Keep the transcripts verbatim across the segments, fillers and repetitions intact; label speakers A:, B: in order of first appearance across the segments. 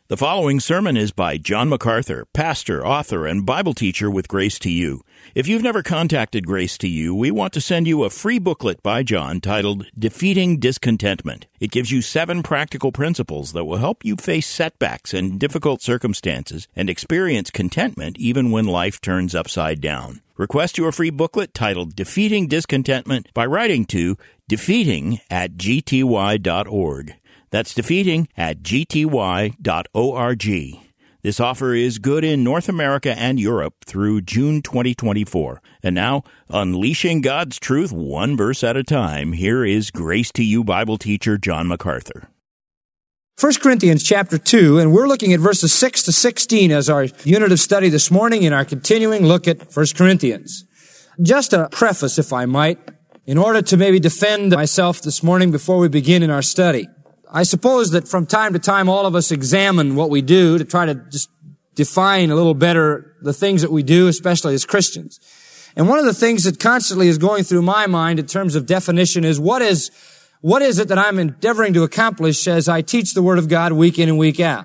A: The following sermon is by John MacArthur, pastor, author, and Bible teacher with Grace to You. If you've never contacted Grace to You, we want to send you a free booklet by John titled Defeating Discontentment. It gives you seven practical principles that will help you face setbacks and difficult circumstances and experience contentment even when life turns upside down. Request your free booklet titled Defeating Discontentment by writing to defeating at g t y dot org. That's defeating at g t y dot org. This offer is good in North America and Europe through June twenty twenty-four. And now, unleashing God's truth one verse at a time, here is Grace to You Bible teacher John MacArthur.
B: First Corinthians chapter two, and we're looking at verses six to sixteen as our unit of study this morning in our continuing look at First Corinthians. Just a preface, if I might, in order to maybe defend myself this morning before we begin in our study. I suppose that from time to time all of us examine what we do to try to just define a little better the things that we do, especially as Christians. And one of the things that constantly is going through my mind in terms of definition is what is, what is it that I'm endeavoring to accomplish as I teach the Word of God week in and week out?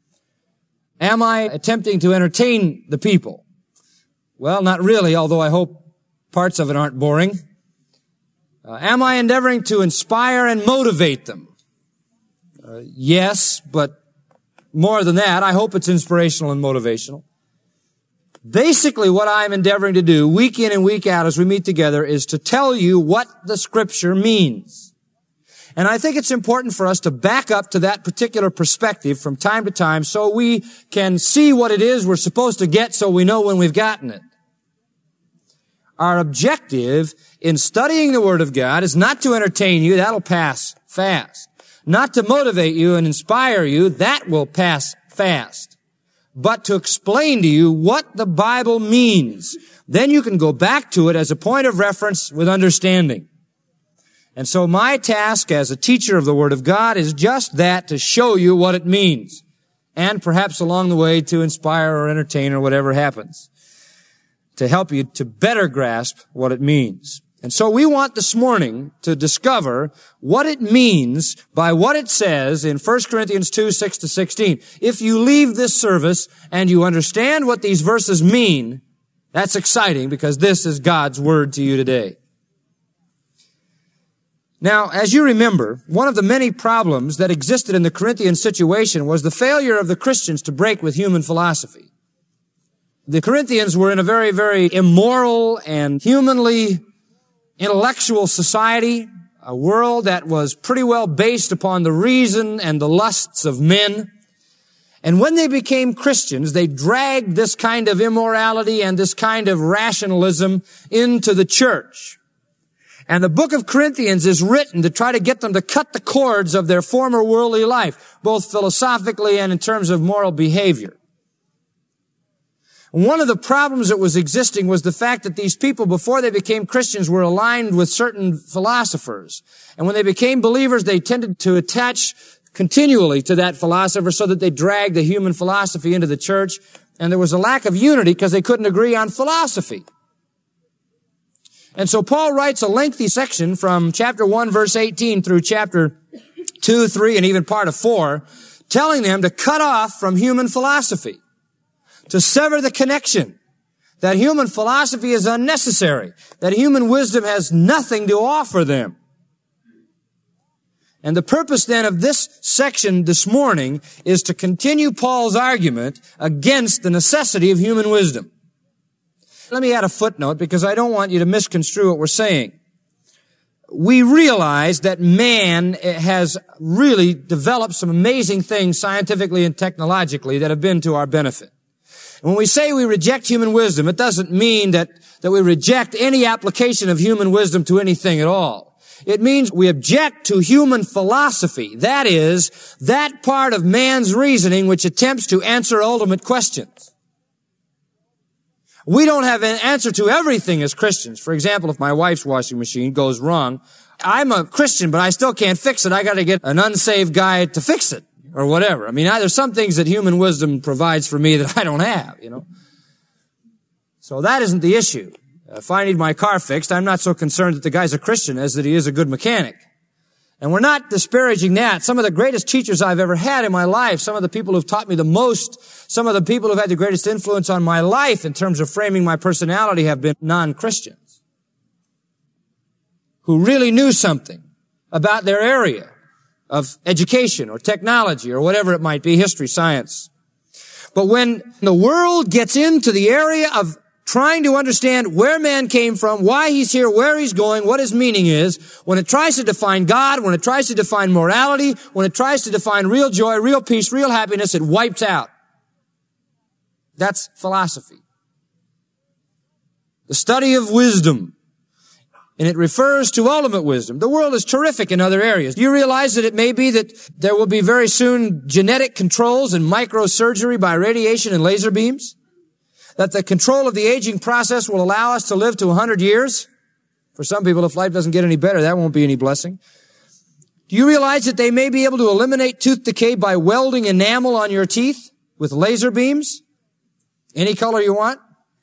B: Am I attempting to entertain the people? Well, not really, although I hope parts of it aren't boring. Uh, am I endeavoring to inspire and motivate them? Uh, yes, but more than that, I hope it's inspirational and motivational. Basically, what I'm endeavoring to do week in and week out as we meet together is to tell you what the Scripture means. And I think it's important for us to back up to that particular perspective from time to time so we can see what it is we're supposed to get so we know when we've gotten it. Our objective in studying the Word of God is not to entertain you. That'll pass fast. Not to motivate you and inspire you, that will pass fast. But to explain to you what the Bible means. Then you can go back to it as a point of reference with understanding. And so my task as a teacher of the Word of God is just that, to show you what it means. And perhaps along the way to inspire or entertain or whatever happens. To help you to better grasp what it means. And so we want this morning to discover what it means by what it says in First Corinthians two, six to sixteen. If you leave this service and you understand what these verses mean, that's exciting because this is God's Word to you today. Now, as you remember, one of the many problems that existed in the Corinthian situation was the failure of the Christians to break with human philosophy. The Corinthians were in a very, very immoral and humanly intellectual society, a world that was pretty well based upon the reason and the lusts of men. And when they became Christians, they dragged this kind of immorality and this kind of rationalism into the church. And the book of Corinthians is written to try to get them to cut the cords of their former worldly life, both philosophically and in terms of moral behavior. One of the problems that was existing was the fact that these people, before they became Christians, were aligned with certain philosophers. And when they became believers, they tended to attach continually to that philosopher so that they dragged the human philosophy into the church. And there was a lack of unity because they couldn't agree on philosophy. And so Paul writes a lengthy section from chapter one, verse eighteen through chapter two, three, and even part of four, telling them to cut off from human philosophy. To sever the connection, that human philosophy is unnecessary, that human wisdom has nothing to offer them. And the purpose then of this section this morning is to continue Paul's argument against the necessity of human wisdom. Let me add a footnote because I don't want you to misconstrue what we're saying. We realize that man has really developed some amazing things scientifically and technologically that have been to our benefit. When we say we reject human wisdom, it doesn't mean that, that we reject any application of human wisdom to anything at all. It means we object to human philosophy. That is, that part of man's reasoning which attempts to answer ultimate questions. We don't have an answer to everything as Christians. For example, if my wife's washing machine goes wrong, I'm a Christian, but I still can't fix it. I got to get an unsaved guy to fix it. Or whatever. I mean, there's some things that human wisdom provides for me that I don't have, you know. So that isn't the issue. If I need my car fixed, I'm not so concerned that the guy's a Christian as that he is a good mechanic. And we're not disparaging that. Some of the greatest teachers I've ever had in my life, some of the people who've taught me the most, some of the people who've had the greatest influence on my life in terms of framing my personality have been non-Christians who really knew something about their area of education or technology or whatever it might be, history, science. But when the world gets into the area of trying to understand where man came from, why he's here, where he's going, what his meaning is, when it tries to define God, when it tries to define morality, when it tries to define real joy, real peace, real happiness, it wipes out. That's philosophy. The study of wisdom. And it refers to ultimate wisdom. The world is terrific in other areas. Do you realize that it may be that there will be very soon genetic controls and microsurgery by radiation and laser beams? That the control of the aging process will allow us to live to one hundred years? For some people, if life doesn't get any better, that won't be any blessing. Do you realize that they may be able to eliminate tooth decay by welding enamel on your teeth with laser beams? Any color you want?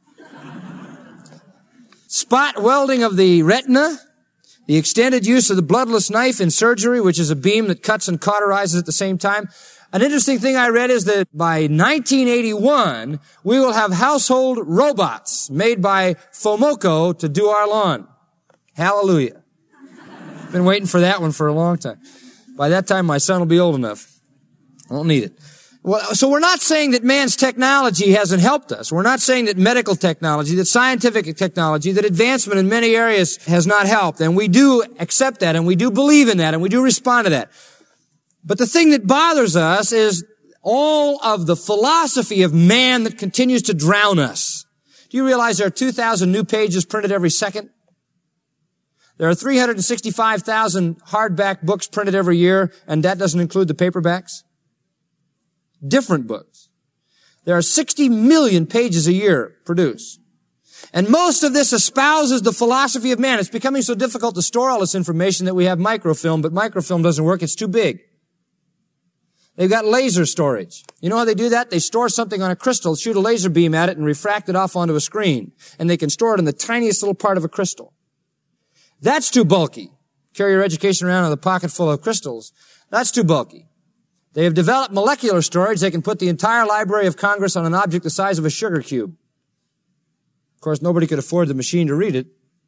B: Spot welding of the retina, the extended use of the bloodless knife in surgery, which is a beam that cuts and cauterizes at the same time. An interesting thing I read is that by nineteen eighty-one, we will have household robots made by Fomoco to do our lawn. Hallelujah. Been waiting for that one for a long time. By that time, my son will be old enough. I won't need it. Well, so we're not saying that man's technology hasn't helped us. We're not saying that medical technology, that scientific technology, that advancement in many areas has not helped. And we do accept that, and we do believe in that, and we do respond to that. But the thing that bothers us is all of the philosophy of man that continues to drown us. Do you realize there are two thousand new pages printed every second? There are three hundred sixty-five thousand hardback books printed every year, and that doesn't include the paperbacks. Different books. There are sixty million pages a year produced. And most of this espouses the philosophy of man. It's becoming so difficult to store all this information that we have microfilm, but microfilm doesn't work. It's too big. They've got laser storage. You know how they do that? They store something on a crystal, shoot a laser beam at it, and refract it off onto a screen. And they can store it in the tiniest little part of a crystal. That's too bulky. Carry your education around with a pocket full of crystals. That's too bulky. They have developed molecular storage. They can put the entire Library of Congress on an object the size of a sugar cube. Of course, nobody could afford the machine to read it.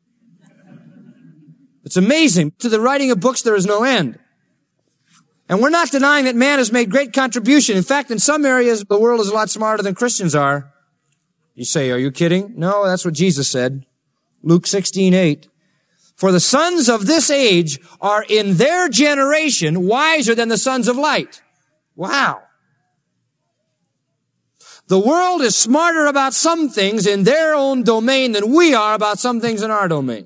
B: It's amazing. To the writing of books, there is no end. And we're not denying that man has made great contribution. In fact, in some areas, the world is a lot smarter than Christians are. You say, are you kidding? No, that's what Jesus said. Luke sixteen eight. For the sons of this age are in their generation wiser than the sons of light. Wow. The world is smarter about some things in their own domain than we are about some things in our domain.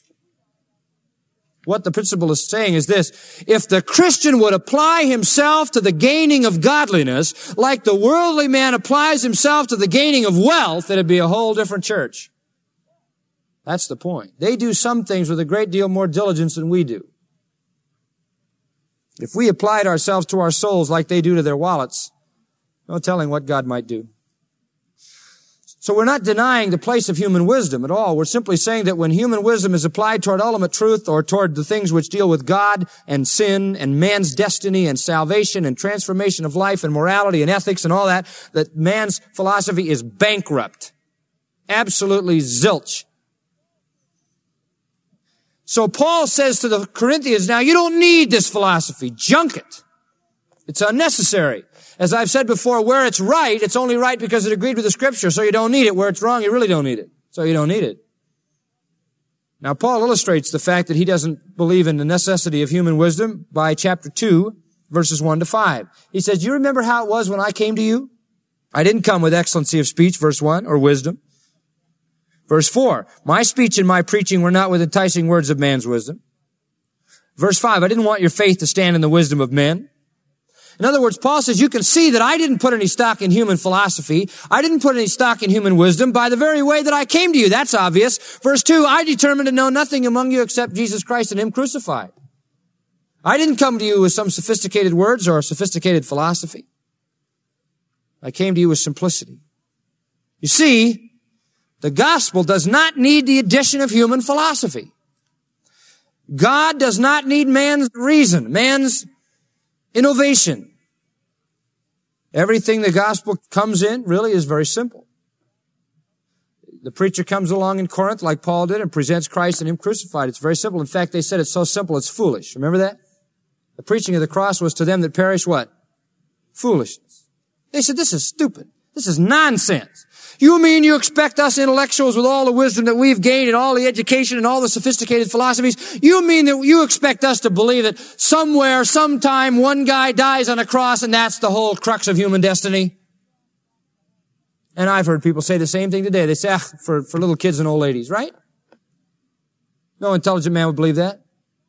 B: What the principle is saying is this: if the Christian would apply himself to the gaining of godliness like the worldly man applies himself to the gaining of wealth, it'd be a whole different church. That's the point. They do some things with a great deal more diligence than we do. If we applied ourselves to our souls like they do to their wallets, no telling what God might do. So we're not denying the place of human wisdom at all. We're simply saying that when human wisdom is applied toward ultimate truth or toward the things which deal with God and sin and man's destiny and salvation and transformation of life and morality and ethics and all that, that man's philosophy is bankrupt. Absolutely zilch. So Paul says to the Corinthians, now you don't need this philosophy. Junk it. It's unnecessary. As I've said before, where it's right, it's only right because it agreed with the Scripture, so you don't need it. Where it's wrong, you really don't need it. So you don't need it. Now, Paul illustrates the fact that he doesn't believe in the necessity of human wisdom by chapter two, verses one to five. He says, do you remember how it was when I came to you? I didn't come with excellency of speech, verse one, or wisdom. Verse four, my speech and my preaching were not with enticing words of man's wisdom. Verse five, I didn't want your faith to stand in the wisdom of men. In other words, Paul says, you can see that I didn't put any stock in human philosophy. I didn't put any stock in human wisdom by the very way that I came to you. That's obvious. Verse two, I determined to know nothing among you except Jesus Christ and Him crucified. I didn't come to you with some sophisticated words or sophisticated philosophy. I came to you with simplicity. You see, the gospel does not need the addition of human philosophy. God does not need man's reason, man's innovation. Everything the gospel comes in really is very simple. The preacher comes along in Corinth like Paul did and presents Christ and Him crucified. It's very simple. In fact, they said it's so simple it's foolish. Remember that? The preaching of the cross was to them that perish what? Foolishness. They said, this is stupid. This is nonsense. You mean you expect us intellectuals with all the wisdom that we've gained and all the education and all the sophisticated philosophies, you mean that you expect us to believe that somewhere, sometime, one guy dies on a cross and that's the whole crux of human destiny? And I've heard people say the same thing today. They say, ah, for, for little kids and old ladies, right? No intelligent man would believe that.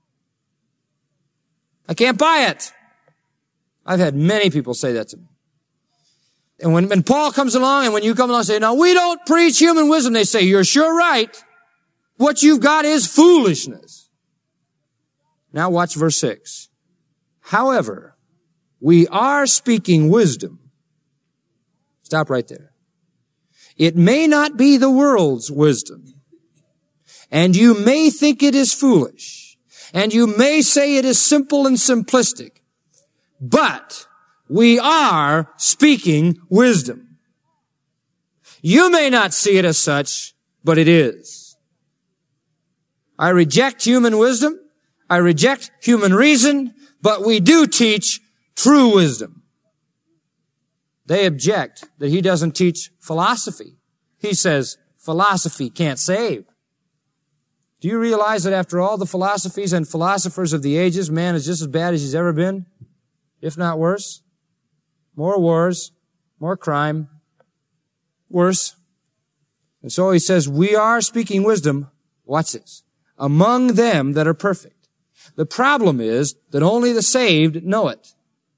B: I can't buy it. I've had many people say that to me. And when, when Paul comes along and when you come along and say, no, we don't preach human wisdom, they say, you're sure right. What you've got is foolishness. Now watch verse six. However, we are speaking wisdom. Stop right there. It may not be the world's wisdom. And you may think it is foolish. And you may say it is simple and simplistic. But we are speaking wisdom. You may not see it as such, but it is. I reject human wisdom. I reject human reason, but we do teach true wisdom. They object that he doesn't teach philosophy. He says philosophy can't save. Do you realize that after all the philosophies and philosophers of the ages, man is just as bad as he's ever been, if not worse? More wars, more crime, worse. And so he says, we are speaking wisdom, watch this, among them that are perfect. The problem is that only the saved know it.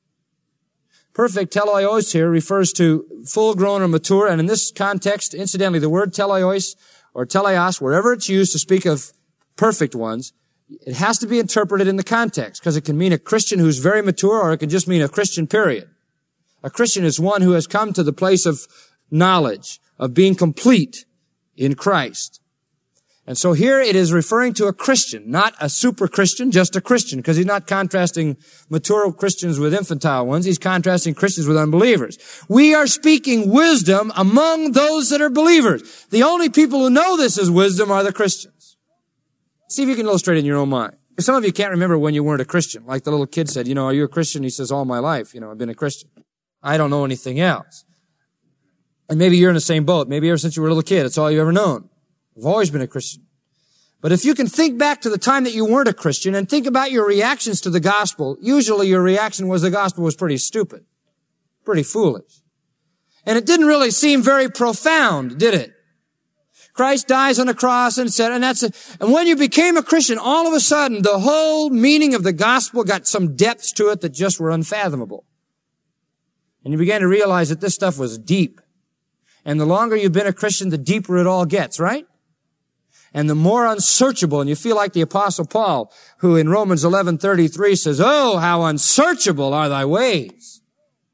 B: Perfect, teleos here, refers to full-grown or mature, and in this context, incidentally, the word teleos or teleos, wherever it's used to speak of perfect ones, it has to be interpreted in the context, because it can mean a Christian who's very mature, or it can just mean a Christian, period. A Christian is one who has come to the place of knowledge, of being complete in Christ. And so here it is referring to a Christian, not a super Christian, just a Christian, because he's not contrasting mature Christians with infantile ones. He's contrasting Christians with unbelievers. We are speaking wisdom among those that are believers. The only people who know this is wisdom are the Christians. See if you can illustrate it in your own mind. Some of you can't remember when you weren't a Christian. Like the little kid said, you know, are you a Christian? He says, all my life, you know, I've been a Christian. I don't know anything else. And maybe you're in the same boat. Maybe ever since you were a little kid, it's all you've ever known. I've always been a Christian. But if you can think back to the time that you weren't a Christian and think about your reactions to the gospel, usually your reaction was the gospel was pretty stupid, pretty foolish. And it didn't really seem very profound, did it? Christ dies on a cross and said, and that's it. And when you became a Christian, all of a sudden, the whole meaning of the gospel got some depths to it that just were unfathomable. And you began to realize that this stuff was deep. And the longer you've been a Christian, the deeper it all gets, right? And the more unsearchable, and you feel like the Apostle Paul, who in Romans eleven thirty-three says, oh, how unsearchable are thy ways.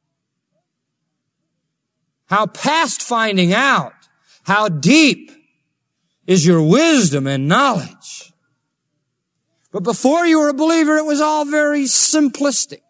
B: How past finding out. How deep is your wisdom and knowledge. But before you were a believer, it was all very simplistic.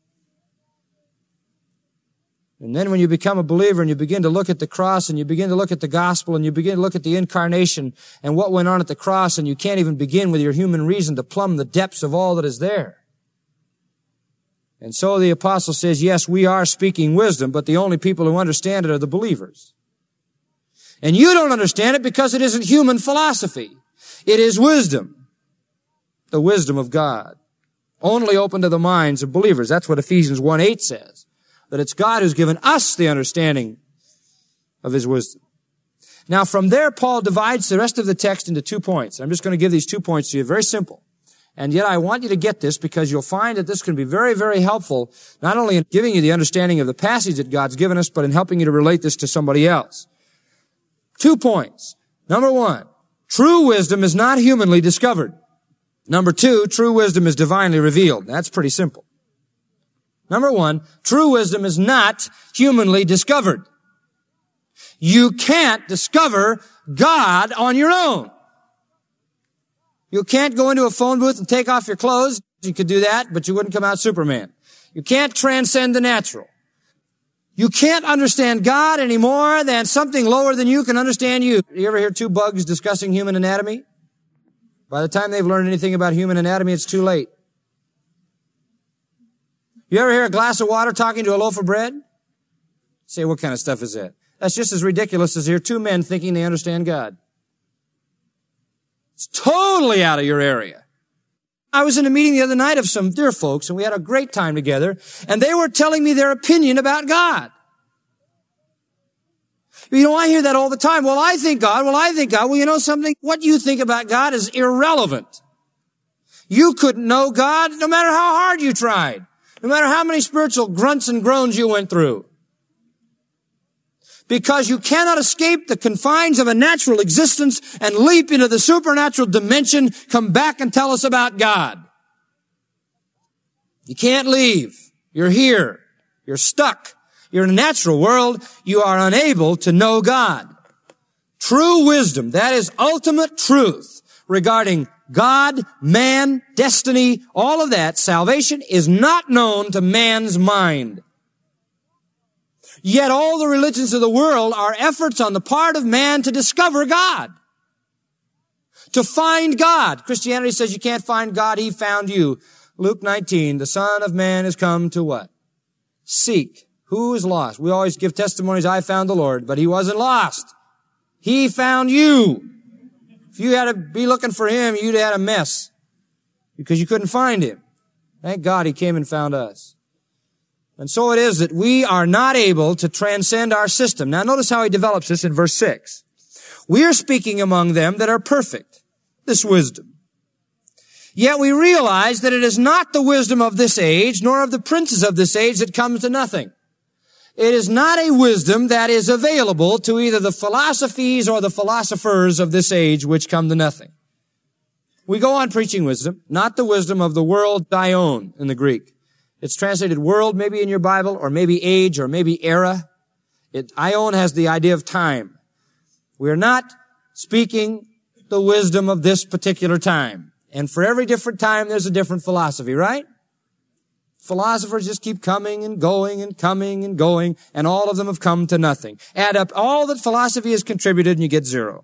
B: And then when you become a believer and you begin to look at the cross and you begin to look at the gospel and you begin to look at the incarnation and what went on at the cross, and you can't even begin with your human reason to plumb the depths of all that is there. And so the apostle says, yes, we are speaking wisdom, but the only people who understand it are the believers. And you don't understand it because it isn't human philosophy. It is wisdom. The wisdom of God. Only open to the minds of believers. That's what Ephesians one eight says. That it's God who's given us the understanding of His wisdom. Now from there, Paul divides the rest of the text into two points. I'm just going to give these two points to you. Very simple. And yet I want you to get this because you'll find that this can be very, very helpful, not only in giving you the understanding of the passage that God's given us, but in helping you to relate this to somebody else. Two points. Number one, true wisdom is not humanly discovered. Number two, true wisdom is divinely revealed. That's pretty simple. Number one, true wisdom is not humanly discovered. You can't discover God on your own. You can't go into a phone booth and take off your clothes. You could do that, but you wouldn't come out Superman. You can't transcend the natural. You can't understand God any more than something lower than you can understand you. You ever hear two bugs discussing human anatomy? By the time they've learned anything about human anatomy, it's too late. You ever hear a glass of water talking to a loaf of bread? Say, what kind of stuff is that? That's just as ridiculous as hear two men thinking they understand God. It's totally out of your area. I was in a meeting the other night of some dear folks, and we had a great time together, and they were telling me their opinion about God. You know, I hear that all the time. Well, I think God. Well, I think God. Well, you know something? What you think about God is irrelevant. You couldn't know God no matter how hard you tried, no matter how many spiritual grunts and groans you went through. Because you cannot escape the confines of a natural existence and leap into the supernatural dimension, come back and tell us about God. You can't leave. You're here. You're stuck. You're in a natural world. You are unable to know God. True wisdom, that is ultimate truth regarding God, man, destiny, all of that, salvation is not known to man's mind. Yet all the religions of the world are efforts on the part of man to discover God, to find God. Christianity says you can't find God, He found you. Luke nineteen, the Son of Man has come to what? Seek. Who is lost? We always give testimonies, I found the Lord, but He wasn't lost. He found you. If you had to be looking for Him, you'd have had a mess because you couldn't find Him. Thank God He came and found us. And so it is that we are not able to transcend our system. Now notice how he develops this in verse six. We are speaking among them that are perfect, this wisdom. Yet we realize that it is not the wisdom of this age, nor of the princes of this age that comes to nothing. It is not a wisdom that is available to either the philosophies or the philosophers of this age which come to nothing. We go on preaching wisdom, not the wisdom of the world, dion in the Greek. It's translated world maybe in your Bible, or maybe age, or maybe era. It, ion has the idea of time. We're not speaking the wisdom of this particular time. And for every different time, there's a different philosophy, right? Philosophers just keep coming and going and coming and going, and all of them have come to nothing. Add up all that philosophy has contributed, and you get zero.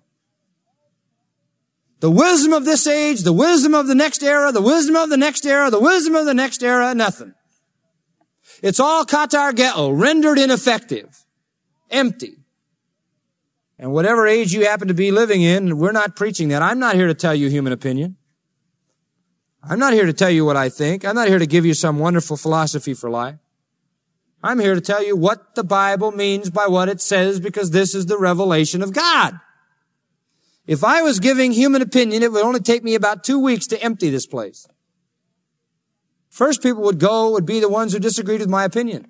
B: The wisdom of this age, the wisdom of the next era, the wisdom of the next era, the wisdom of the next era, nothing. It's all katargeo, rendered ineffective, empty. And whatever age you happen to be living in, we're not preaching that. I'm not here to tell you human opinion. I'm not here to tell you what I think. I'm not here to give you some wonderful philosophy for life. I'm here to tell you what the Bible means by what it says, because this is the revelation of God. If I was giving human opinion, it would only take me about two weeks to empty this place. First people would go would be the ones who disagreed with my opinion.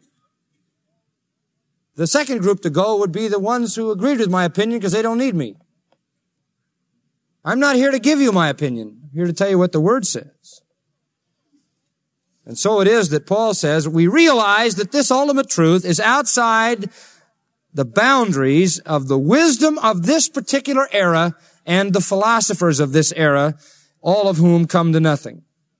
B: The second group to go would be the ones who agreed with my opinion because they don't need me. I'm not here to give you my opinion. I'm here to tell you what the Word says. And so it is that Paul says, we realize that this ultimate truth is outside the boundaries of the wisdom of this particular era and the philosophers of this era, all of whom come to nothing.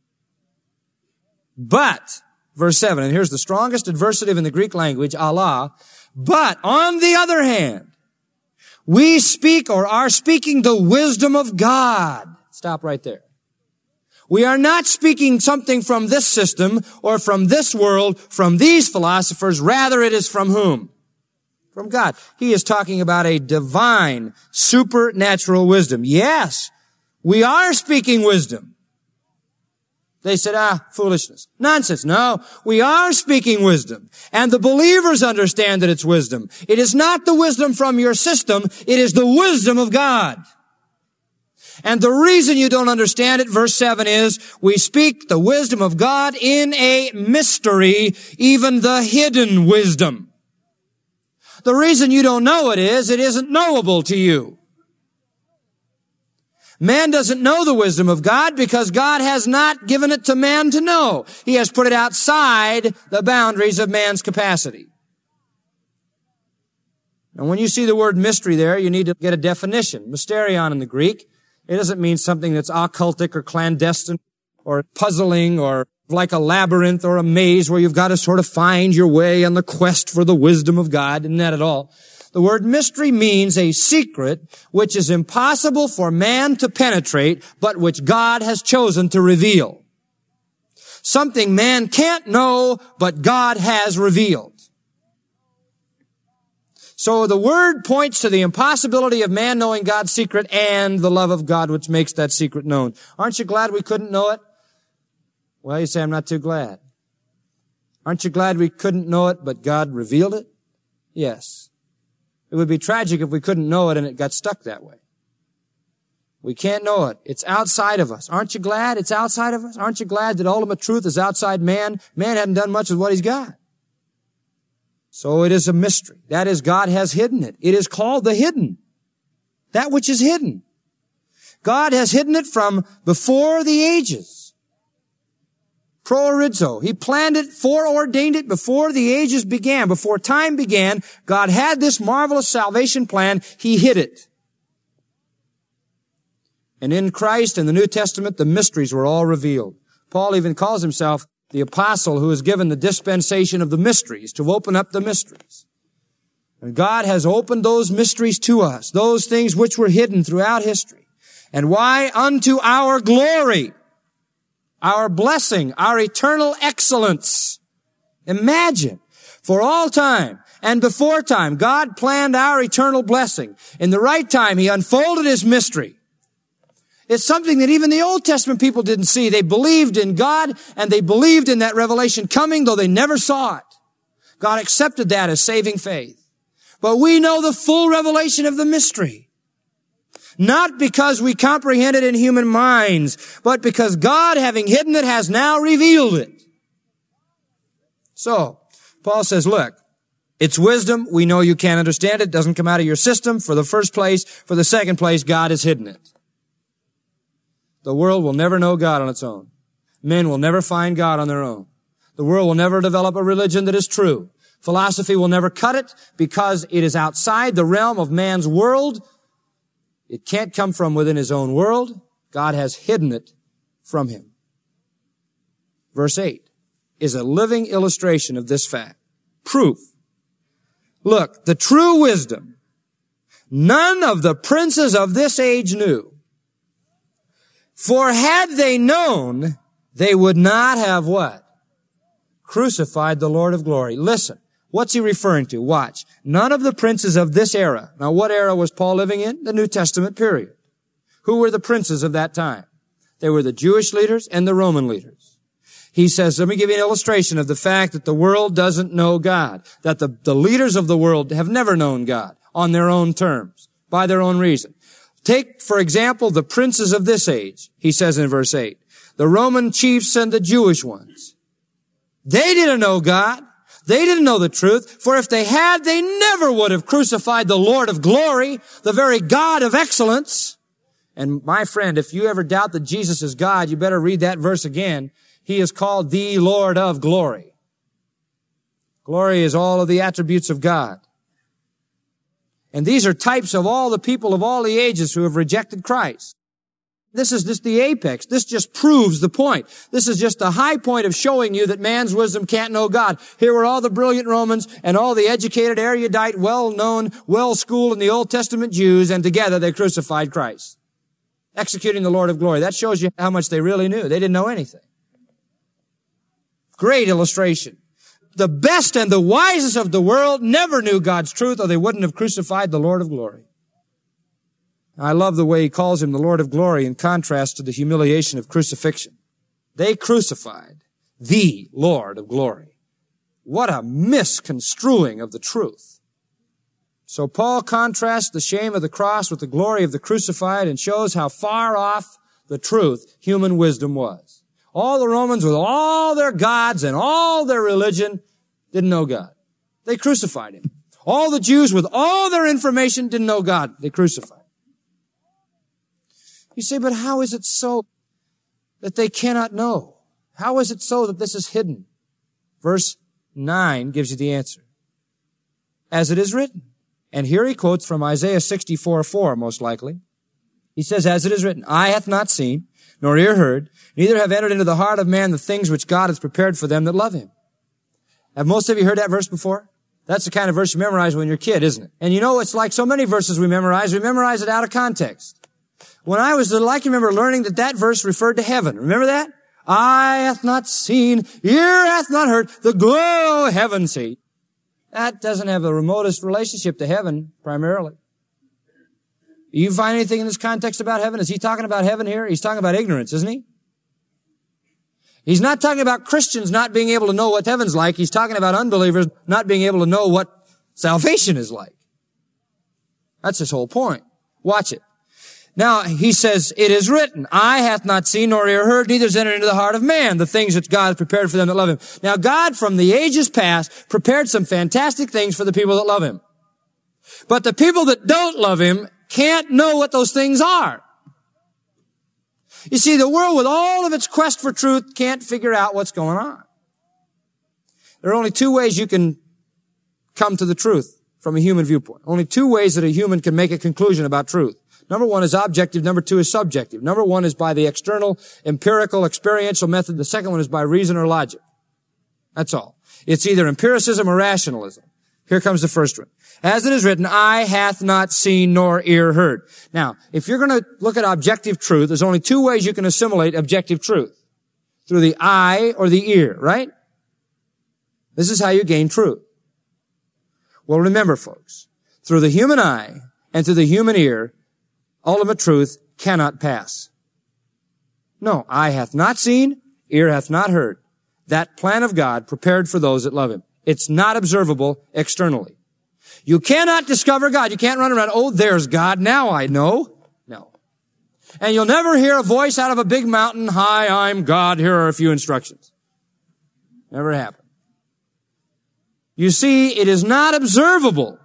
B: But, verse seven, and here's the strongest adversative in the Greek language, Allah, but on the other hand, we speak or are speaking the wisdom of God. Stop right there. We are not speaking something from this system or from this world, from these philosophers. Rather, it is from whom? From God. He is talking about a divine, supernatural wisdom. Yes, we are speaking wisdom. They said, ah, foolishness. Nonsense. No, we are speaking wisdom. And the believers understand that it's wisdom. It is not the wisdom from your system. It is the wisdom of God. And the reason you don't understand it, verse seven, is we speak the wisdom of God in a mystery, even the hidden wisdom. The reason you don't know it is it isn't knowable to you. Man doesn't know the wisdom of God because God has not given it to man to know. He has put it outside the boundaries of man's capacity. And when you see the word mystery there, you need to get a definition. Mysterion in the Greek It doesn't mean something that's occultic or clandestine or puzzling or like a labyrinth or a maze where you've got to sort of find your way on the quest for the wisdom of God. Isn't that at all? The word mystery means a secret which is impossible for man to penetrate, but which God has chosen to reveal. Something man can't know, but God has revealed. So the word points to the impossibility of man knowing God's secret and the love of God which makes that secret known. Aren't you glad we couldn't know it? Well, you say, I'm not too glad. Aren't you glad we couldn't know it, but God revealed it? Yes. It would be tragic if we couldn't know it and it got stuck that way. We can't know it. It's outside of us. Aren't you glad it's outside of us? Aren't you glad that ultimate truth is outside man? Man hadn't done much with what he's got. So it is a mystery. That is, God has hidden it. It is called the hidden. That which is hidden. God has hidden it from before the ages. Proorizo. He planned it, foreordained it before the ages began. Before time began, God had this marvelous salvation plan. He hid it. And in Christ, in the New Testament, the mysteries were all revealed. Paul even calls himself the apostle who is given the dispensation of the mysteries, to open up the mysteries. And God has opened those mysteries to us, those things which were hidden throughout history. And why? Unto our glory, our blessing, our eternal excellence. Imagine, for all time and before time, God planned our eternal blessing. In the right time, He unfolded His mystery. It's something that even the Old Testament people didn't see. They believed in God, and they believed in that revelation coming, though they never saw it. God accepted that as saving faith. But we know the full revelation of the mystery. Not because we comprehend it in human minds, but because God, having hidden it, has now revealed it. So, Paul says, look, it's wisdom. We know you can't understand it. It doesn't come out of your system, for the first place. For the second place, God has hidden it. The world will never know God on its own. Men will never find God on their own. The world will never develop a religion that is true. Philosophy will never cut it because it is outside the realm of man's world. It can't come from within his own world. God has hidden it from him. Verse eight is a living illustration of this fact. Proof. Look, the true wisdom none of the princes of this age knew. For had they known, they would not have what? Crucified the Lord of glory. Listen, what's he referring to? Watch. None of the princes of this era. Now, what era was Paul living in? The New Testament period. Who were the princes of that time? They were the Jewish leaders and the Roman leaders. He says, let me give you an illustration of the fact that the world doesn't know God, that the, the leaders of the world have never known God on their own terms, by their own reason. Take, for example, the princes of this age, he says in verse eight. The Roman chiefs and the Jewish ones. They didn't know God. They didn't know the truth. For if they had, they never would have crucified the Lord of glory, the very God of excellence. And my friend, if you ever doubt that Jesus is God, you better read that verse again. He is called the Lord of glory. Glory is all of the attributes of God. And these are types of all the people of all the ages who have rejected Christ. This is just the apex. This just proves the point. This is just the high point of showing you that man's wisdom can't know God. Here were all the brilliant Romans and all the educated, erudite, well-known, well-schooled in the Old Testament Jews, and together they crucified Christ, executing the Lord of glory. That shows you how much they really knew. They didn't know anything. Great illustration. The best and the wisest of the world never knew God's truth, or they wouldn't have crucified the Lord of glory. I love the way he calls him the Lord of glory in contrast to the humiliation of crucifixion. They crucified the Lord of glory. What a misconstruing of the truth. So Paul contrasts the shame of the cross with the glory of the crucified and shows how far off the truth human wisdom was. All the Romans with all their gods and all their religion didn't know God. They crucified him. All the Jews with all their information didn't know God. They crucified him. You say, but how is it so that they cannot know? How is it so that this is hidden? Verse nine gives you the answer. As it is written. And here he quotes from Isaiah sixty-four four, most likely. He says, as it is written, eye hath not seen, nor ear heard, neither have entered into the heart of man the things which God has prepared for them that love him. Have most of you heard that verse before? That's the kind of verse you memorize when you're a kid, isn't it? And you know, it's like so many verses we memorize, we memorize it out of context. When I was little, I can remember learning that that verse referred to heaven. Remember that? Eye hath not seen, ear hath not heard, the glory of heaven see. That doesn't have the remotest relationship to heaven, primarily. You find anything in this context about heaven? Is he talking about heaven here? He's talking about ignorance, isn't he? He's not talking about Christians not being able to know what heaven's like. He's talking about unbelievers not being able to know what salvation is like. That's his whole point. Watch it. Now, he says, it is written, eye hath not seen nor ear heard, neither has entered into the heart of man the things which God has prepared for them that love him. Now, God, from the ages past, prepared some fantastic things for the people that love him. But the people that don't love him can't know what those things are. You see, the world, with all of its quest for truth, can't figure out what's going on. There are only two ways you can come to the truth from a human viewpoint. Only two ways that a human can make a conclusion about truth. Number one is objective. Number two is subjective. Number one is by the external, empirical, experiential method. The second one is by reason or logic. That's all. It's either empiricism or rationalism. Here comes the first one. As it is written, eye hath not seen nor ear heard. Now, if you're going to look at objective truth, there's only two ways you can assimilate objective truth. Through the eye or the ear, right? This is how you gain truth. Well, remember, folks, through the human eye and through the human ear, ultimate truth cannot pass. No, eye hath not seen, ear hath not heard. That plan of God prepared for those that love him. It's not observable externally. You cannot discover God. You can't run around, oh, there's God, now I know. No. And you'll never hear a voice out of a big mountain, hi, I'm God, here are a few instructions. Never happened. You see, it is not observable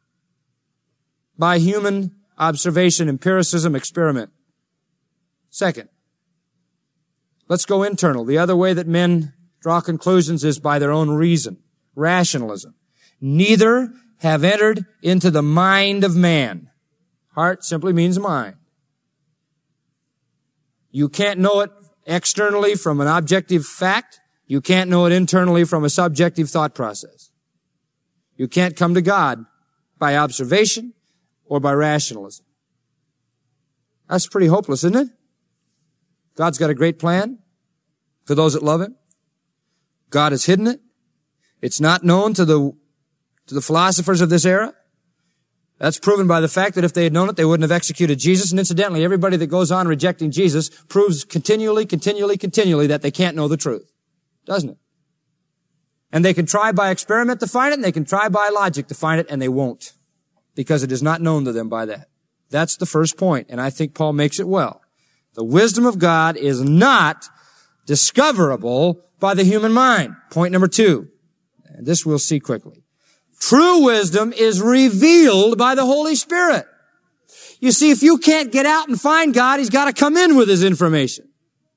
B: by human observation, empiricism, experiment. Second, let's go internal. The other way that men draw conclusions is by their own reason, rationalism. Neither have entered into the mind of man. Heart simply means mind. You can't know it externally from an objective fact. You can't know it internally from a subjective thought process. You can't come to God by observation or by rationalism. That's pretty hopeless, isn't it? God's got a great plan for those that love him. God has hidden it. It's not known to the, to the philosophers of this era. That's proven by the fact that if they had known it, they wouldn't have executed Jesus. And incidentally, everybody that goes on rejecting Jesus proves continually, continually, continually that they can't know the truth. Doesn't it? And they can try by experiment to find it, and they can try by logic to find it, and they won't. Because it is not known to them by that. That's the first point, and I think Paul makes it well. The wisdom of God is not discoverable by the human mind. Point number two. And this we'll see quickly. True wisdom is revealed by the Holy Spirit. You see, if you can't get out and find God, he's got to come in with his information.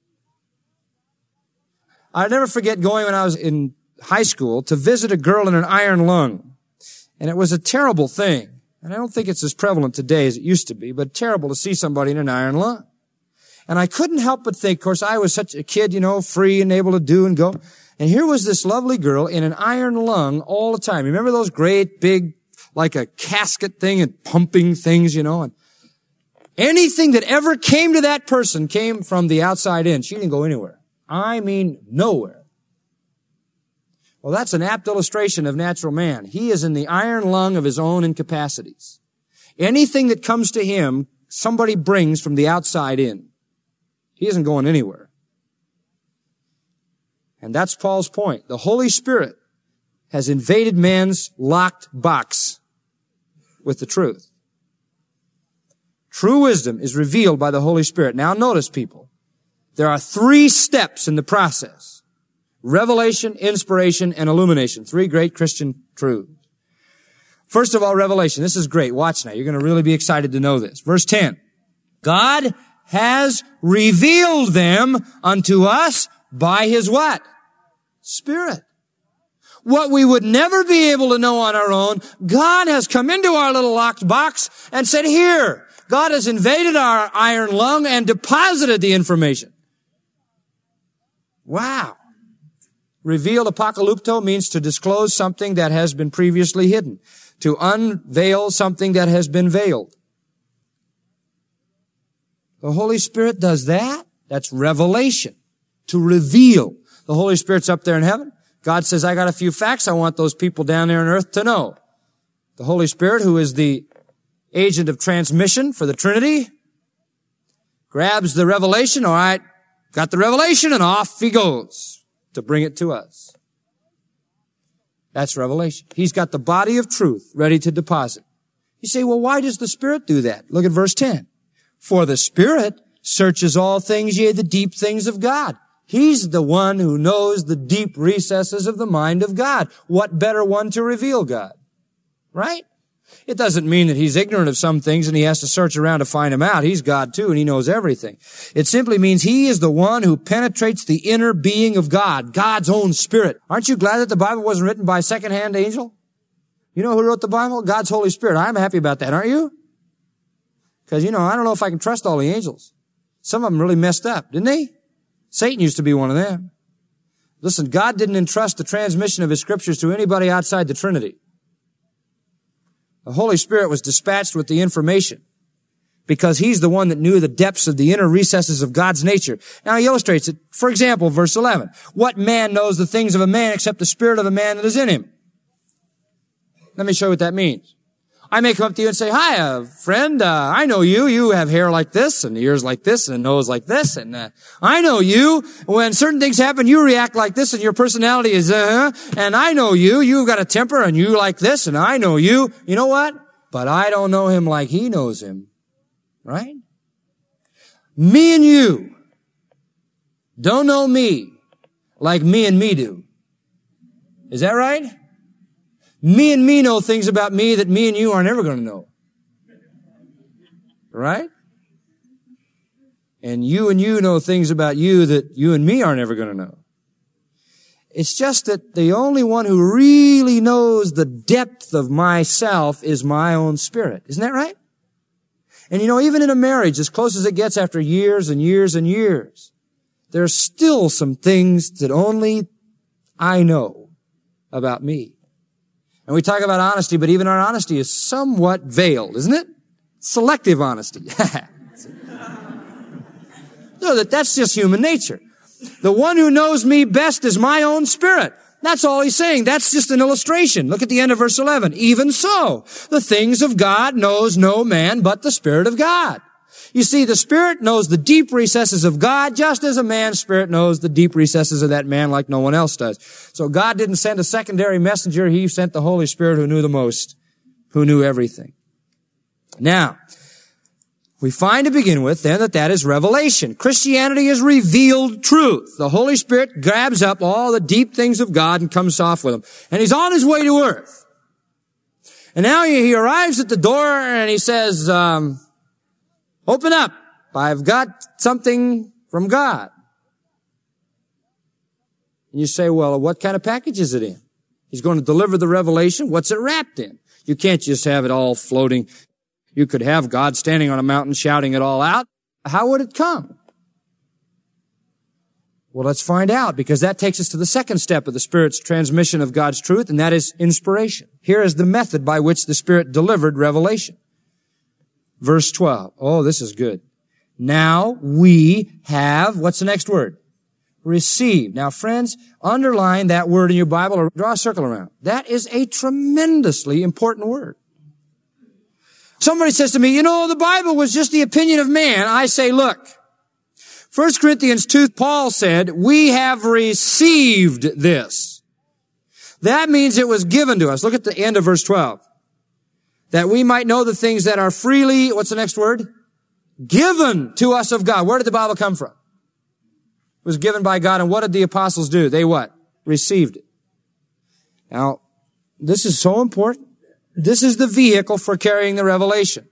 B: I'll never forget going when I was in high school to visit a girl in an iron lung. And it was a terrible thing. And I don't think it's as prevalent today as it used to be, but terrible to see somebody in an iron lung. And I couldn't help but think, of course, I was such a kid, you know, free and able to do and go. And here was this lovely girl in an iron lung all the time. Remember those great big, like a casket thing and pumping things, you know? And anything that ever came to that person came from the outside in. She didn't go anywhere. I mean, nowhere. Well, that's an apt illustration of natural man. He is in the iron lung of his own incapacities. Anything that comes to him, somebody brings from the outside in. He isn't going anywhere. And that's Paul's point. The Holy Spirit has invaded man's locked box with the truth. True wisdom is revealed by the Holy Spirit. Now notice, people, there are three steps in the process. Revelation, inspiration, and illumination. Three great Christian truths. First of all, revelation. This is great. Watch now. You're going to really be excited to know this. Verse ten. God has revealed them unto us by his what? Spirit. What we would never be able to know on our own, God has come into our little locked box and said, here, God has invaded our iron lung and deposited the information. Wow. Revealed apocalypto means to disclose something that has been previously hidden. To unveil something that has been veiled. The Holy Spirit does that. That's revelation. To reveal. The Holy Spirit's up there in heaven. God says, I got a few facts I want those people down there on earth to know. The Holy Spirit, who is the agent of transmission for the Trinity, grabs the revelation. All right, got the revelation, and off he goes to bring it to us. That's revelation. He's got the body of truth ready to deposit. You say, well, why does the Spirit do that? Look at verse ten. For the Spirit searches all things, yea, the deep things of God. He's the one who knows the deep recesses of the mind of God. What better one to reveal God? Right? It doesn't mean that he's ignorant of some things and he has to search around to find them out. He's God too, and he knows everything. It simply means he is the one who penetrates the inner being of God, God's own Spirit. Aren't you glad that the Bible wasn't written by a second-hand angel? You know who wrote the Bible? God's Holy Spirit. I'm happy about that, aren't you? Because, you know, I don't know if I can trust all the angels. Some of them really messed up, didn't they? Satan used to be one of them. Listen, God didn't entrust the transmission of his scriptures to anybody outside the Trinity. The Holy Spirit was dispatched with the information because he's the one that knew the depths of the inner recesses of God's nature. Now he illustrates it. For example, verse eleven. What man knows the things of a man except the spirit of a man that is in him? Let me show you what that means. I may come up to you and say, hi, uh, friend, uh, I know you. You have hair like this and ears like this and a nose like this. And uh, I know you. When certain things happen, you react like this and your personality is, uh, and I know you. You've got a temper and you like this and I know you. You know what? But I don't know him like he knows him. Right? Me and you don't know me like me and me do. Is that right? Me and me know things about me that me and you are never going to know. Right? And you and you know things about you that you and me are never going to know. It's just that the only one who really knows the depth of myself is my own spirit. Isn't that right? And you know, even in a marriage, as close as it gets after years and years and years, there's still some things that only I know about me. And we talk about honesty, but even our honesty is somewhat veiled, isn't it? Selective honesty. No, that, that's just human nature. The one who knows me best is my own spirit. That's all he's saying. That's just an illustration. Look at the end of verse eleven. Even so, the things of God knows no man but the Spirit of God. You see, the Spirit knows the deep recesses of God just as a man's spirit knows the deep recesses of that man like no one else does. So God didn't send a secondary messenger. He sent the Holy Spirit who knew the most, who knew everything. Now, we find to begin with then that that is revelation. Christianity is revealed truth. The Holy Spirit grabs up all the deep things of God and comes off with them. And he's on his way to earth. And now he, he arrives at the door and he says, um, open up. I've got something from God. And you say, well, what kind of package is it in? He's going to deliver the revelation. What's it wrapped in? You can't just have it all floating. You could have God standing on a mountain shouting it all out. How would it come? Well, let's find out, because that takes us to the second step of the Spirit's transmission of God's truth, and that is inspiration. Here is the method by which the Spirit delivered revelation. Verse twelve. Oh, this is good. Now we have, what's the next word? Received. Now, friends, underline that word in your Bible or draw a circle around. That is a tremendously important word. Somebody says to me, you know, the Bible was just the opinion of man. I say, look, First Corinthians two, Paul said, we have received this. That means it was given to us. Look at the end of verse twelve. That we might know the things that are freely, what's the next word? Given to us of God. Where did the Bible come from? It was given by God. And what did the apostles do? They what? Received it. Now, this is so important. This is the vehicle for carrying the revelation.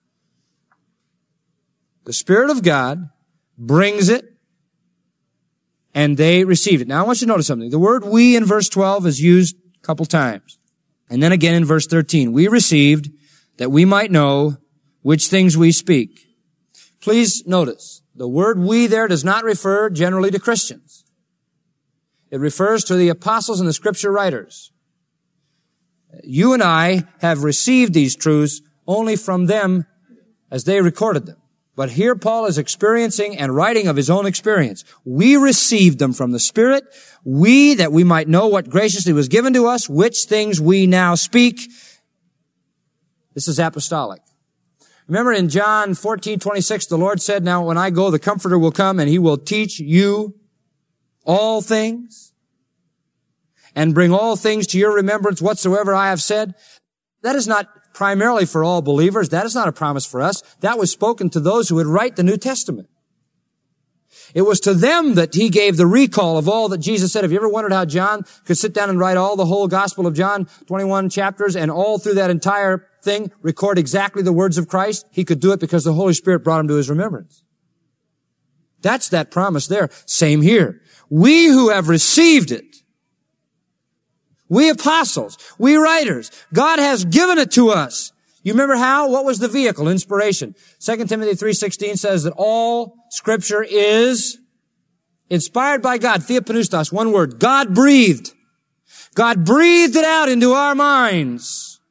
B: The Spirit of God brings it, and they received it. Now, I want you to notice something. The word we in verse twelve is used a couple times. And then again in verse thirteen. We received that we might know which things we speak. Please notice, the word we there does not refer generally to Christians. It refers to the apostles and the scripture writers. You and I have received these truths only from them as they recorded them. But here Paul is experiencing and writing of his own experience. We received them from the Spirit. We, that we might know what graciously was given to us, which things we now speak. This is apostolic. Remember in John fourteen twenty-six, the Lord said, now when I go, the Comforter will come and He will teach you all things and bring all things to your remembrance whatsoever I have said. That is not primarily for all believers. That is not a promise for us. That was spoken to those who would write the New Testament. It was to them that He gave the recall of all that Jesus said. Have you ever wondered how John could sit down and write all the whole Gospel of John, twenty-one chapters, and all through that entire thing record exactly the words of Christ? He could do it because the Holy Spirit brought him to his remembrance. That's that promise there. Same here. We who have received it, we apostles, we writers, God has given it to us. You remember how? What was the vehicle? Inspiration. Second Timothy three sixteen says that all Scripture is inspired by God. Theopneustos, one word. God breathed. God breathed it out into our minds.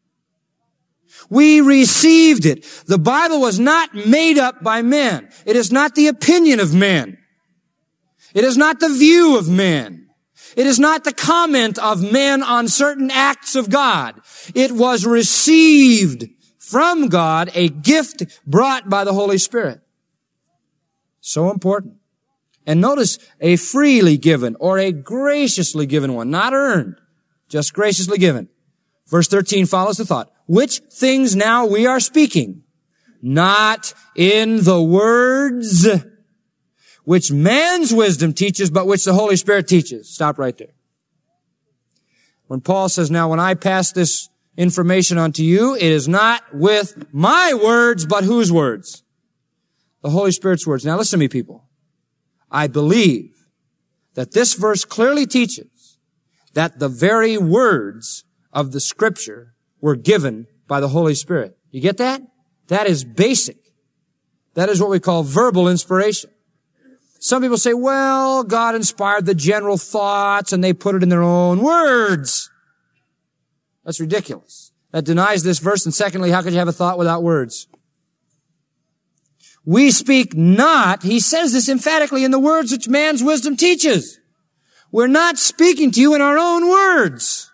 B: We received it. The Bible was not made up by men. It is not the opinion of men. It is not the view of men. It is not the comment of men on certain acts of God. It was received from God, a gift brought by the Holy Spirit. So important. And notice, a freely given or a graciously given one, not earned, just graciously given. Verse thirteen follows the thought. Which things now we are speaking, not in the words which man's wisdom teaches, but which the Holy Spirit teaches. Stop right there. When Paul says, now when I pass this information on to you, it is not with my words, but whose words? The Holy Spirit's words. Now listen to me, people. I believe that this verse clearly teaches that the very words of the Scripture were given by the Holy Spirit. You get that? That is basic. That is what we call verbal inspiration. Some people say, well, God inspired the general thoughts and they put it in their own words. That's ridiculous. That denies this verse. And secondly, how could you have a thought without words? We speak not, he says this emphatically, in the words which man's wisdom teaches. We're not speaking to you in our own words,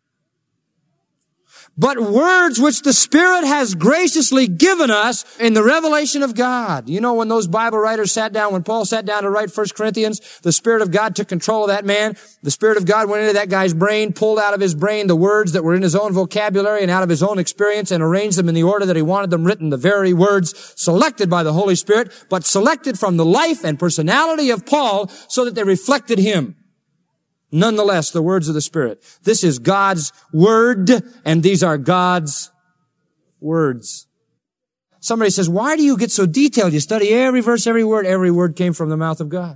B: but words which the Spirit has graciously given us in the revelation of God. You know, when those Bible writers sat down, when Paul sat down to write First Corinthians, the Spirit of God took control of that man. The Spirit of God went into that guy's brain, pulled out of his brain the words that were in his own vocabulary and out of his own experience and arranged them in the order that he wanted them written, the very words selected by the Holy Spirit, but selected from the life and personality of Paul so that they reflected him. Nonetheless, the words of the Spirit. This is God's Word, and these are God's words. Somebody says, why do you get so detailed? You study every verse, every word. Every word came from the mouth of God.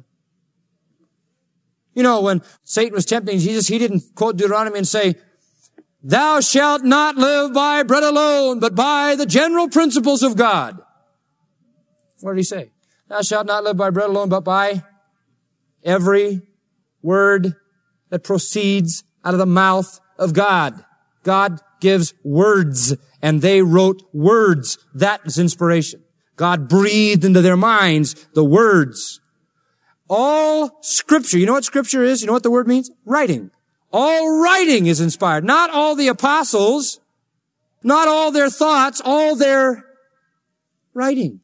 B: You know, when Satan was tempting Jesus, he didn't quote Deuteronomy and say, thou shalt not live by bread alone, but by the general principles of God. What did he say? Thou shalt not live by bread alone, but by every word that proceeds out of the mouth of God. God gives words, and they wrote words. That is inspiration. God breathed into their minds the words. All Scripture, you know what Scripture is? You know what the word means? Writing. All writing is inspired. Not all the apostles, not all their thoughts, all their writing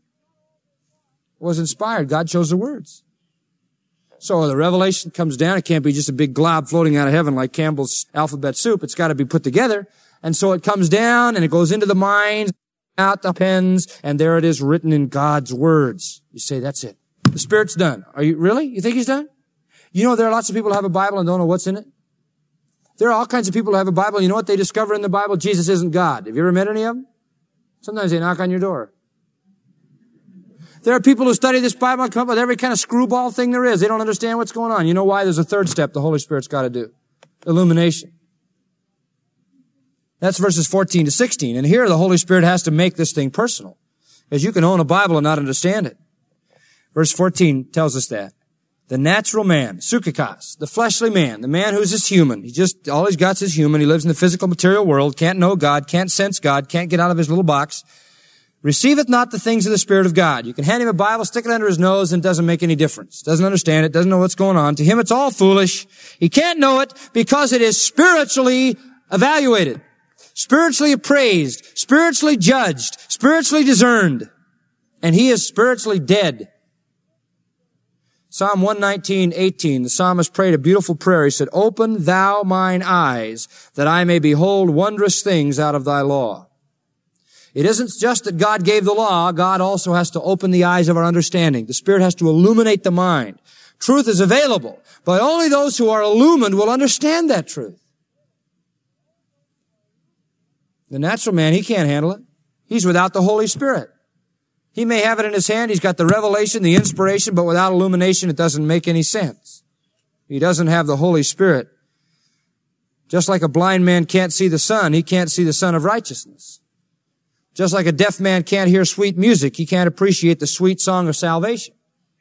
B: was inspired. God chose the words. So the revelation comes down. It can't be just a big glob floating out of heaven like Campbell's alphabet soup. It's got to be put together. And so it comes down and it goes into the mind, out the pens, and there it is written in God's words. You say, that's it. The Spirit's done. Are you, really? You think He's done? You know, there are lots of people who have a Bible and don't know what's in it. There are all kinds of people who have a Bible. You know what they discover in the Bible? Jesus isn't God. Have you ever met any of them? Sometimes they knock on your door. There are people who study this Bible and come up with every kind of screwball thing there is. They don't understand what's going on. You know why? There's a third step the Holy Spirit's got to do. Illumination. That's verses fourteen to sixteen. And here the Holy Spirit has to make this thing personal, because you can own a Bible and not understand it. Verse fourteen tells us that. The natural man, psychikos, the fleshly man, the man who's just human. He just, all he's got is human. He lives in the physical material world, can't know God, can't sense God, can't get out of his little box. Receiveth not the things of the Spirit of God. You can hand him a Bible, stick it under his nose, and it doesn't make any difference. Doesn't understand it, doesn't know what's going on. To him it's all foolish. He can't know it because it is spiritually evaluated, spiritually appraised, spiritually judged, spiritually discerned. And he is spiritually dead. Psalm one nineteen, eighteen, the psalmist prayed a beautiful prayer. He said, "Open thou mine eyes, that I may behold wondrous things out of thy law." It isn't just that God gave the law. God also has to open the eyes of our understanding. The Spirit has to illuminate the mind. Truth is available, but only those who are illumined will understand that truth. The natural man, he can't handle it. He's without the Holy Spirit. He may have it in his hand. He's got the revelation, the inspiration, but without illumination, it doesn't make any sense. He doesn't have the Holy Spirit. Just like a blind man can't see the sun, he can't see the sun of righteousness. Just like a deaf man can't hear sweet music, he can't appreciate the sweet song of salvation.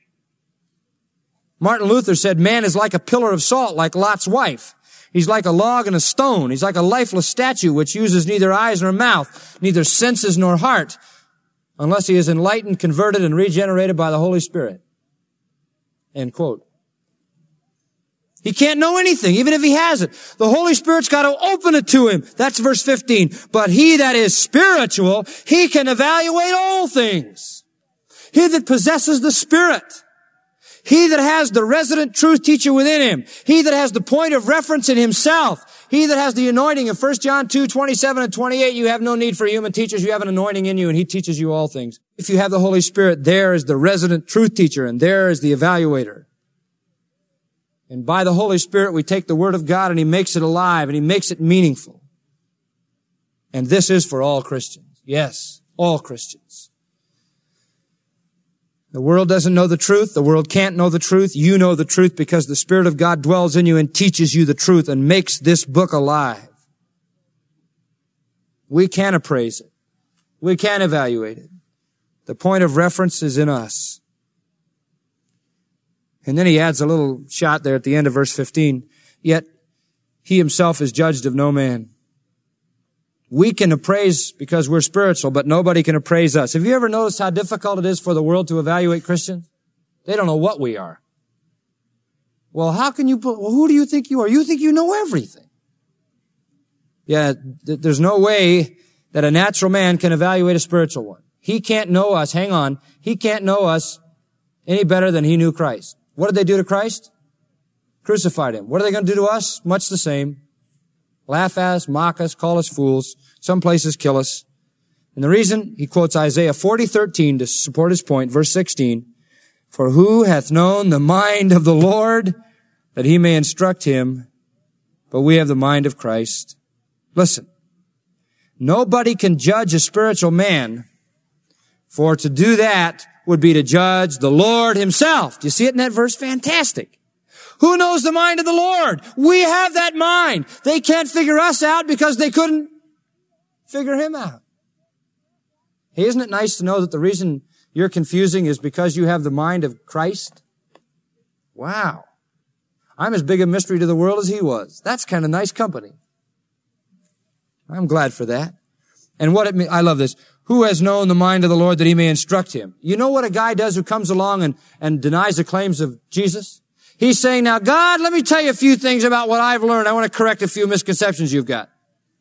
B: Martin Luther said, man is like a pillar of salt, like Lot's wife. He's like a log and a stone. He's like a lifeless statue which uses neither eyes nor mouth, neither senses nor heart, unless he is enlightened, converted, and regenerated by the Holy Spirit. End quote. He can't know anything, even if he has it. The Holy Spirit's got to open it to him. That's verse fifteen. But he that is spiritual, he can evaluate all things. He that possesses the Spirit. He that has the resident truth teacher within him. He that has the point of reference in himself. He that has the anointing of First John two, twenty-seven and twenty-eight. You have no need for human teachers. You have an anointing in you, and he teaches you all things. If you have the Holy Spirit, there is the resident truth teacher, and there is the evaluator. And by the Holy Spirit, we take the Word of God, and he makes it alive, and he makes it meaningful. And this is for all Christians. Yes, all Christians. The world doesn't know the truth. The world can't know the truth. You know the truth because the Spirit of God dwells in you and teaches you the truth and makes this book alive. We can appraise it. We can evaluate it. The point of reference is in us. And then he adds a little shot there at the end of verse fifteen. Yet he himself is judged of no man. We can appraise because we're spiritual, but nobody can appraise us. Have you ever noticed how difficult it is for the world to evaluate Christians? They don't know what we are. Well, how can you, well, who do you think you are? You think you know everything. Yeah, th- there's no way that a natural man can evaluate a spiritual one. He can't know us, hang on, he can't know us any better than he knew Christ. What did they do to Christ? Crucified him. What are they going to do to us? Much the same. Laugh at us, mock us, call us fools. Some places kill us. And the reason, he quotes Isaiah forty thirteen to support his point, verse sixteen. For who hath known the mind of the Lord, that he may instruct him? But we have the mind of Christ. Listen, nobody can judge a spiritual man, for to do that would be to judge the Lord himself. Do you see it in that verse? Fantastic. Who knows the mind of the Lord? We have that mind. They can't figure us out because they couldn't figure him out. Hey, isn't it nice to know that the reason you're confusing is because you have the mind of Christ? Wow. I'm as big a mystery to the world as he was. That's kind of nice company. I'm glad for that. And what it means, I love this. Who has known the mind of the Lord that he may instruct him? You know what a guy does who comes along and, and denies the claims of Jesus? He's saying, now, God, let me tell you a few things about what I've learned. I want to correct a few misconceptions you've got.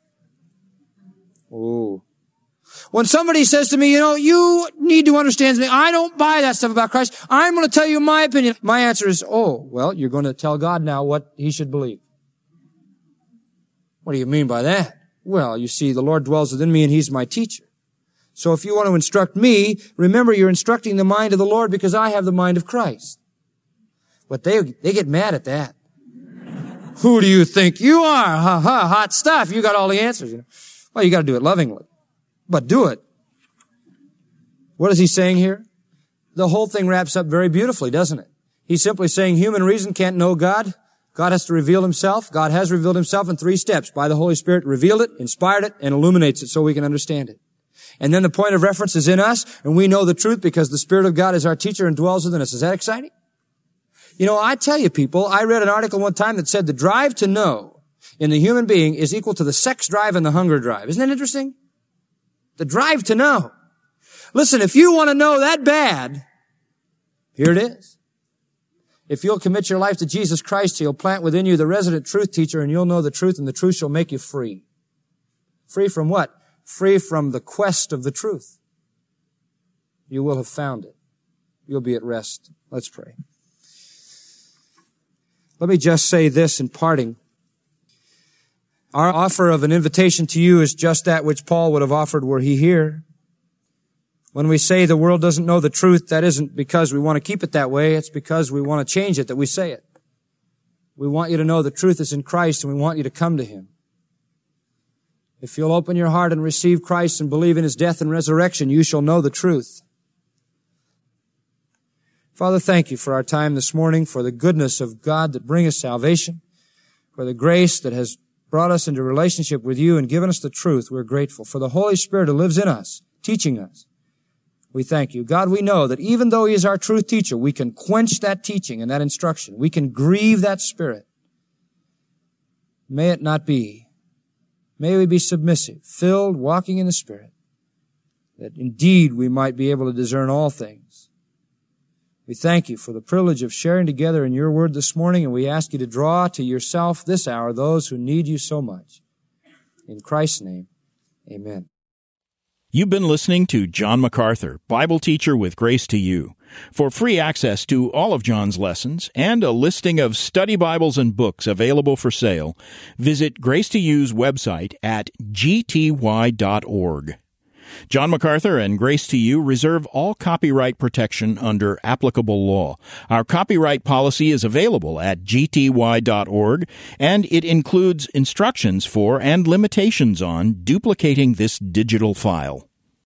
B: Oh. When somebody says to me, you know, you need to understand me. I don't buy that stuff about Christ. I'm going to tell you my opinion. My answer is, oh, well, you're going to tell God now what he should believe. What do you mean by that? Well, you see, the Lord dwells within me and he's my teacher. So if you want to instruct me, remember you're instructing the mind of the Lord because I have the mind of Christ. But they, they get mad at that. Who do you think you are? Ha ha, hot stuff. You got all the answers, you know. Well, you got to do it lovingly. But do it. What is he saying here? The whole thing wraps up very beautifully, doesn't it? He's simply saying human reason can't know God God has to reveal Himself. God has revealed Himself in three steps. By the Holy Spirit, revealed it, inspired it, and illuminates it so we can understand it. And then the point of reference is in us, and we know the truth because the Spirit of God is our teacher and dwells within us. Is that exciting? You know, I tell you people, I read an article one time that said the drive to know in the human being is equal to the sex drive and the hunger drive. Isn't that interesting? The drive to know. Listen, if you want to know that bad, here it is. If you'll commit your life to Jesus Christ, He'll plant within you the resident truth teacher, and you'll know the truth, and the truth shall make you free. Free from what? Free from the quest of the truth. You will have found it. You'll be at rest. Let's pray. Let me just say this in parting. Our offer of an invitation to you is just that which Paul would have offered were he here. When we say the world doesn't know the truth, that isn't because we want to keep it that way. It's because we want to change it that we say it. We want you to know the truth is in Christ, and we want you to come to Him. If you'll open your heart and receive Christ and believe in His death and resurrection, you shall know the truth. Father, thank you for our time this morning, for the goodness of God that brings us salvation, for the grace that has brought us into relationship with you and given us the truth. We're grateful for the Holy Spirit who lives in us, teaching us. We thank you. God, we know that even though He is our truth teacher, we can quench that teaching and that instruction. We can grieve that Spirit. May it not be. May we be submissive, filled, walking in the Spirit, that indeed we might be able to discern all things. We thank you for the privilege of sharing together in your word this morning, and we ask you to draw to yourself this hour those who need you so much. In Christ's name, amen.
A: You've been listening to John MacArthur, Bible teacher with Grace to You. For free access to all of John's lessons and a listing of study Bibles and books available for sale, visit Grace to You's website at g t y dot org. John MacArthur and Grace to You reserve all copyright protection under applicable law. Our copyright policy is available at g t y dot org, and it includes instructions for and limitations on duplicating this digital file.